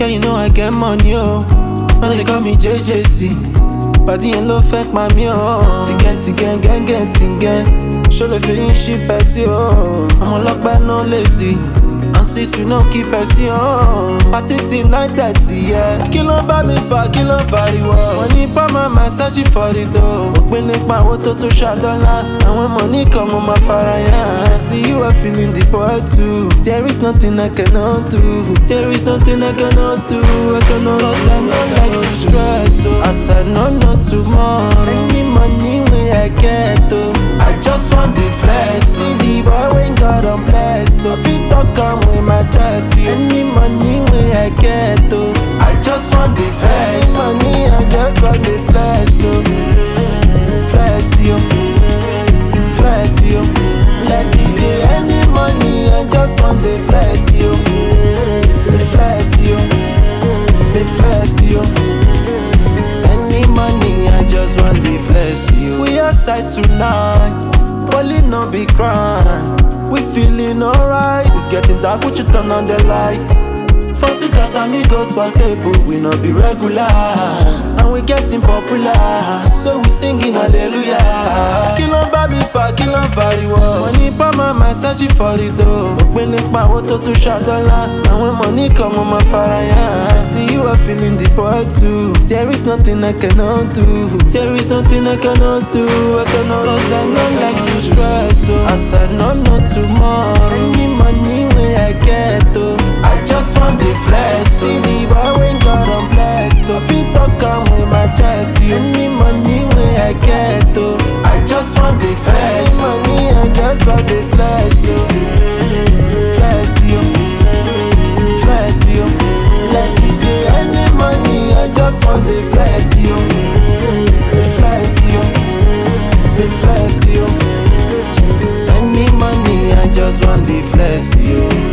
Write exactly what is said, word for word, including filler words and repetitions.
Girl, you know I get money, oh. Now they call me J J C. Body yẹn ló fẹ́ pa mí, oh. Tìgẹ̀ tìgẹ̀ gẹ́gẹ́ tìgẹ̀. Show the feeling she person, oh. I'm ọlọ́pẹ́ no lazy. And since we no keep person, oh. Party till nine thirty, yeah. Kí ló bá mi fà, kí ló fariwo. Money pa my mind, searching for the dough. Òpin nípa owó tó tó ṣàdọ́là. Àwọn money kan mo máa fara yá. I see you are feeling the boy too. There is nothing I cannot do. There is nothing I cannot do. I cannot do. Cause I don't like to stress, oh. As I don't know tomorrow. Any money wey I get, oh. I just want the flex. See the boy when God on bless, so fit talk am with my chest. Any money wey I get, oh. I just want the flex. Money, I just want the flex, oh. Flex, yo. Flex, yo. Let D J any money, I just want the flex, yo. The flex, yo. The flex, yo. Any money, I just want the flex, yo. We outside tonight, only no big crime. We feeling alright. It's getting dark, would you turn on the lights? forty Casamigos for table, we not be regular. And we getting popular, so we singing hallelujah. Kill on baby fa, kill on fariwo. Money pa my mind, searching for the dough. Òpin nípa owó tó tó ṣàdọ́là. Àwọn money come on my fire, yeah. I see you are feeling the boy too. There is nothing I cannot do. There is nothing I cannot do. I cannot. Cause I don't like to stress, oh. As I don't know tomorrow. Any money wey I get, oh. I just want the flex. See the boy when God on bless, so fit talk am with my chest. Any money wey I get, oh. I just want the flex. Money, I just want the flex, oh. Flex, yo. Flex, yo. Let D J any money, I just want the flex, yo. The flex, yo. The flex, yo. Any money, I just want the flex, yo.